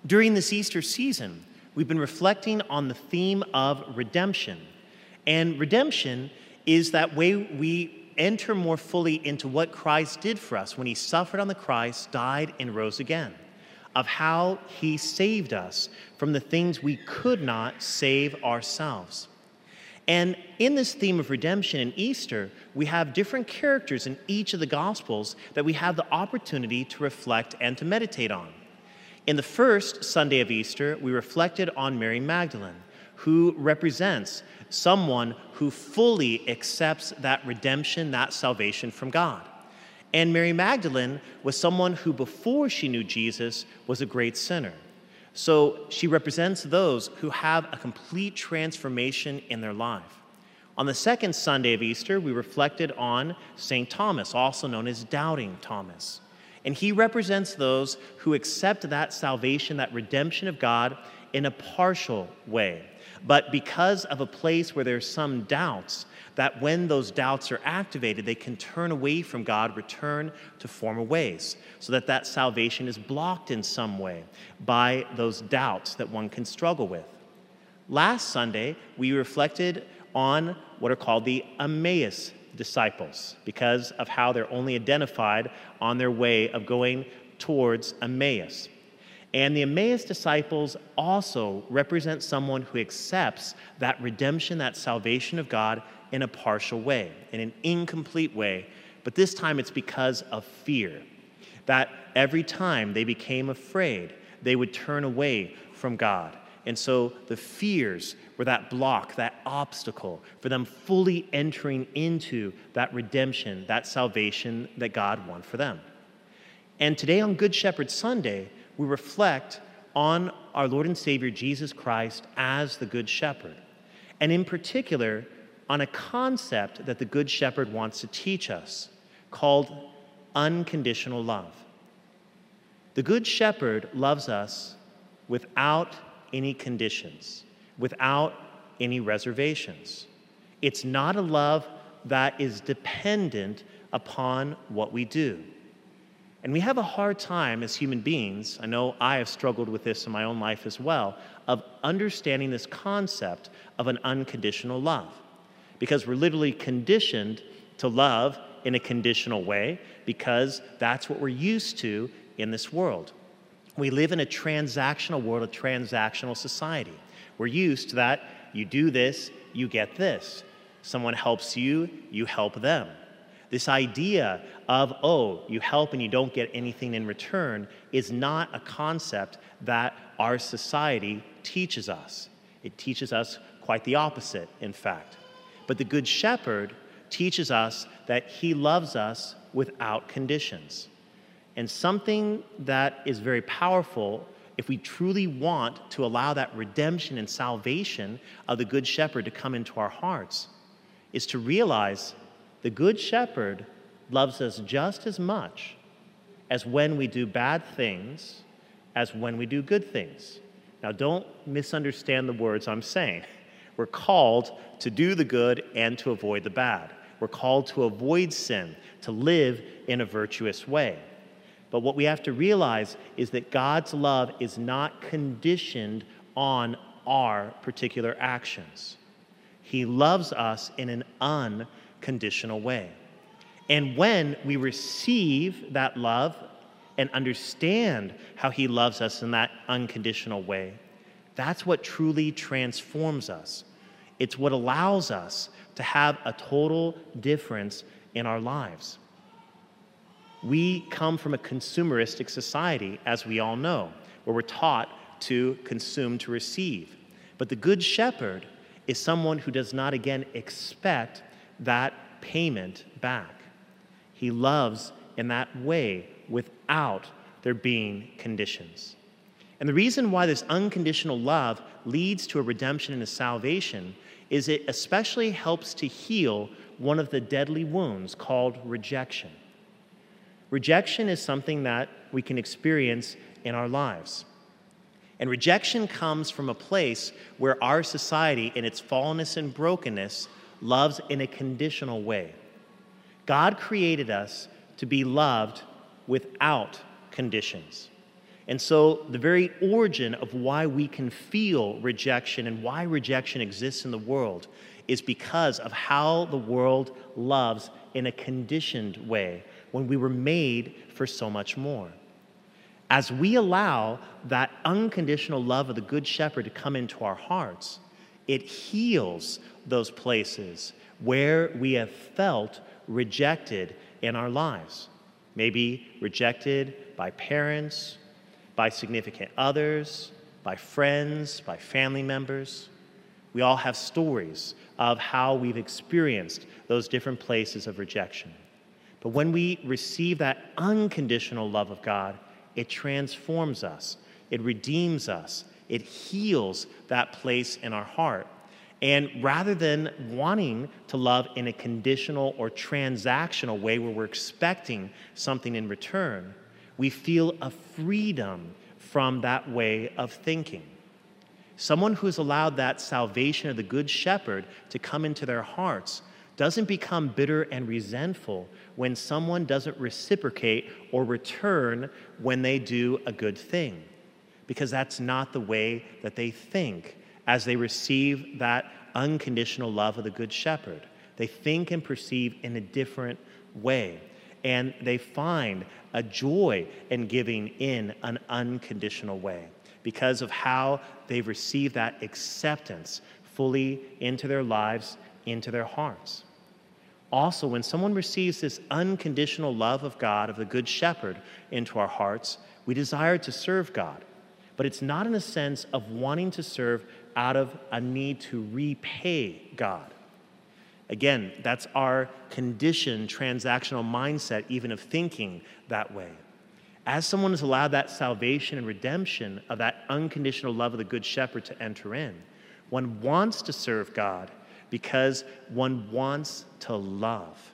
During this Easter season, we've been reflecting on the theme of redemption. And redemption is that way we enter more fully into what Christ did for us when he suffered on the cross, died, and rose again, of how he saved us from the things we could not save ourselves. And in this theme of redemption in Easter, we have different characters in each of the Gospels that we have the opportunity to reflect and to meditate on. In the first Sunday of Easter, we reflected on Mary Magdalene, who represents someone who fully accepts that redemption, that salvation from God. And Mary Magdalene was someone who, before she knew Jesus, was a great sinner. So she represents those who have a complete transformation in their life. On the second Sunday of Easter, we reflected on St. Thomas, also known as Doubting Thomas. And he represents those who accept that salvation, that redemption of God in a partial way. But because of a place where there's some doubts, that when those doubts are activated, they can turn away from God, return to former ways, so that that salvation is blocked in some way by those doubts that one can struggle with. Last Sunday, we reflected on what are called the Emmaus disciples, because of how they're only identified on their way of going towards Emmaus. And the Emmaus disciples also represent someone who accepts that redemption, that salvation of God in a partial way, in an incomplete way. But this time it's because of fear, that every time they became afraid, they would turn away from God. And so the fears were that block, that obstacle for them fully entering into that redemption, that salvation that God won for them. And today on Good Shepherd Sunday, we reflect on our Lord and Savior Jesus Christ as the Good Shepherd, and in particular on a concept that the Good Shepherd wants to teach us called unconditional love. The Good Shepherd loves us without any conditions, without any reservations. It's not a love that is dependent upon what we do. And we have a hard time as human beings, I know I have struggled with this in my own life as well, of understanding this concept of an unconditional love. Because we're literally conditioned to love in a conditional way, because that's what we're used to in this world. We live in a transactional world, a transactional society. We're used to that, you do this, you get this. Someone helps you, you help them. This idea of, you help and you don't get anything in return is not a concept that our society teaches us. It teaches us quite the opposite, in fact. But the Good Shepherd teaches us that he loves us without conditions. And something that is very powerful, if we truly want to allow that redemption and salvation of the Good Shepherd to come into our hearts, is to realize the Good Shepherd loves us just as much as when we do bad things as when we do good things. Now, don't misunderstand the words I'm saying. We're called to do the good and to avoid the bad. We're called to avoid sin, to live in a virtuous way. But what we have to realize is that God's love is not conditioned on our particular actions. He loves us in an unconditional way. And when we receive that love and understand how he loves us in that unconditional way, that's what truly transforms us. It's what allows us to have a total difference in our lives. We come from a consumeristic society, as we all know, where we're taught to consume to receive. But the Good Shepherd is someone who does not, again, expect that payment back. He loves in that way without there being conditions. And the reason why this unconditional love leads to a redemption and a salvation is it especially helps to heal one of the deadly wounds called rejection. Rejection is something that we can experience in our lives. And rejection comes from a place where our society, in its fallenness and brokenness, loves in a conditional way. God created us to be loved without conditions. And so the very origin of why we can feel rejection and why rejection exists in the world is because of how the world loves in a conditioned way when we were made for so much more. As we allow that unconditional love of the Good Shepherd to come into our hearts, it heals those places where we have felt rejected in our lives. Maybe rejected by parents, by significant others, by friends, by family members. We all have stories of how we've experienced those different places of rejection. But when we receive that unconditional love of God, it transforms us, it redeems us, it heals that place in our heart. And rather than wanting to love in a conditional or transactional way where we're expecting something in return, we feel a freedom from that way of thinking. Someone who's allowed that salvation of the Good Shepherd to come into their hearts doesn't become bitter and resentful when someone doesn't reciprocate or return when they do a good thing, because that's not the way that they think as they receive that unconditional love of the Good Shepherd. They think and perceive in a different way, and they find a joy in giving in an unconditional way because of how they've received that acceptance fully into their lives, into their hearts. Also, when someone receives this unconditional love of God, of the Good Shepherd, into our hearts, we desire to serve God. But it's not in a sense of wanting to serve out of a need to repay God. Again, that's our conditioned transactional mindset, even of thinking that way. As someone has allowed that salvation and redemption of that unconditional love of the Good Shepherd to enter in, one wants to serve God because one wants to love.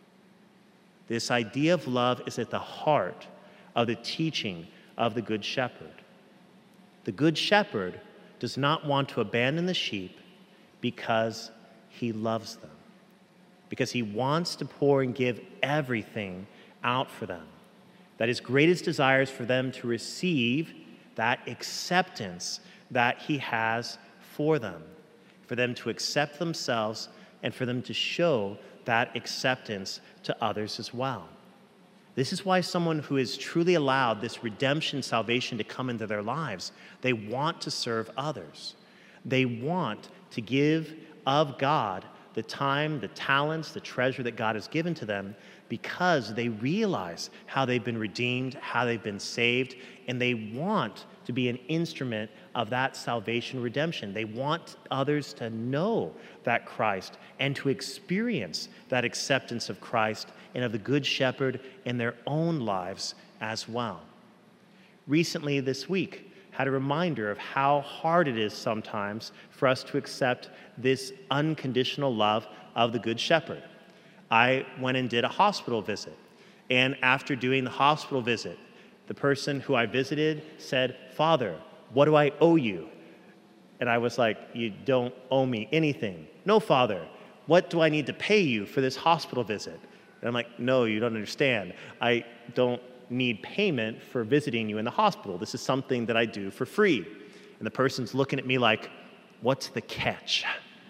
This idea of love is at the heart of the teaching of the Good Shepherd. The Good Shepherd does not want to abandon the sheep because he loves them, because he wants to pour and give everything out for them. That his greatest desire is for them to receive that acceptance that he has for them, for them to accept themselves and for them to show that acceptance to others as well. This is why someone who has truly allowed this redemption, salvation to come into their lives, they want to serve others. They want to give of God the time, the talents, the treasure that God has given to them because they realize how they've been redeemed, how they've been saved, and they want to be an instrument of that salvation redemption. They want others to know that Christ and to experience that acceptance of Christ and of the Good Shepherd in their own lives as well. Recently this week, had a reminder of how hard it is sometimes for us to accept this unconditional love of the Good Shepherd. I went and did a hospital visit, and after doing the hospital visit, the person who I visited said, "Father, what do I owe you?" And I was like, "You don't owe me anything." "No, Father, what do I need to pay you for this hospital visit?" And I'm like, "No, you don't understand. I don't need payment for visiting you in the hospital. This is something that I do for free." And the person's looking at me like, "What's the catch?"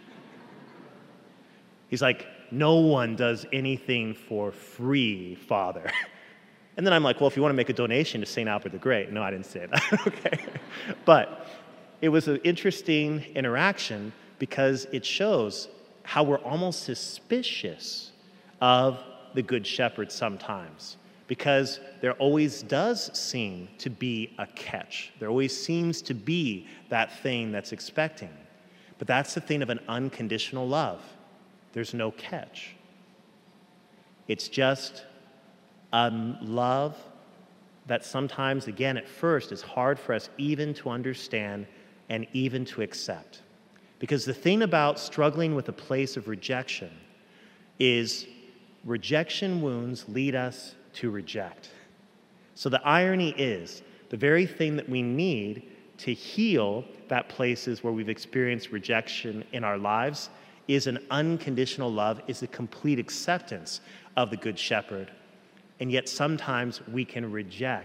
He's like, "No one does anything for free, Father." And then I'm like, "Well, if you want to make a donation to St. Albert the Great." No, I didn't say that. Okay. But it was an interesting interaction because it shows how we're almost suspicious of the Good Shepherd sometimes, because there always does seem to be a catch. There always seems to be that thing that's expecting. But that's the thing of an unconditional love. There's no catch. It's just a love that sometimes, again, at first, is hard for us even to understand and even to accept. Because the thing about struggling with a place of rejection is rejection wounds lead us to reject. So the irony is, the very thing that we need to heal that places where we've experienced rejection in our lives is an unconditional love, is a complete acceptance of the Good Shepherd. And yet sometimes we can reject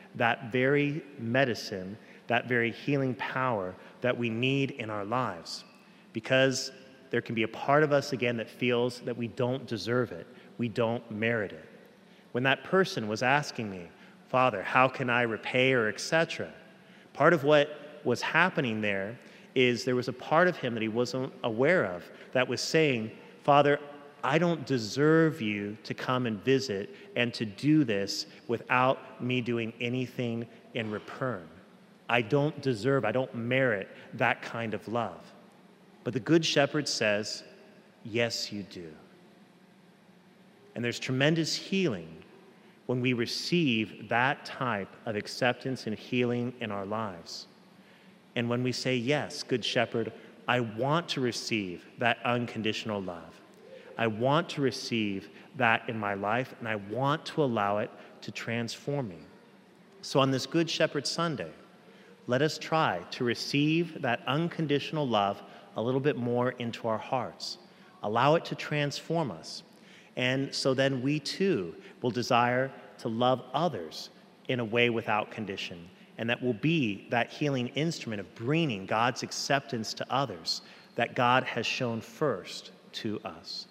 that very medicine, that very healing power that we need in our lives. Because there can be a part of us, again, that feels that we don't deserve it, we don't merit it. When that person was asking me, Father, how can I repay or etc., part of what was happening there is there was a part of him that he wasn't aware of that was saying, Father, I don't deserve you to come and visit and to do this without me doing anything in return. I don't deserve, I don't merit that kind of love. But the Good Shepherd says, yes, you do. And there's tremendous healing when we receive that type of acceptance and healing in our lives. And when we say, yes, Good Shepherd, I want to receive that unconditional love. I want to receive that in my life, and I want to allow it to transform me. So on this Good Shepherd Sunday, let us try to receive that unconditional love a little bit more into our hearts. Allow it to transform us. And so then we too will desire to love others in a way without condition. And that will be that healing instrument of bringing God's acceptance to others that God has shown first to us.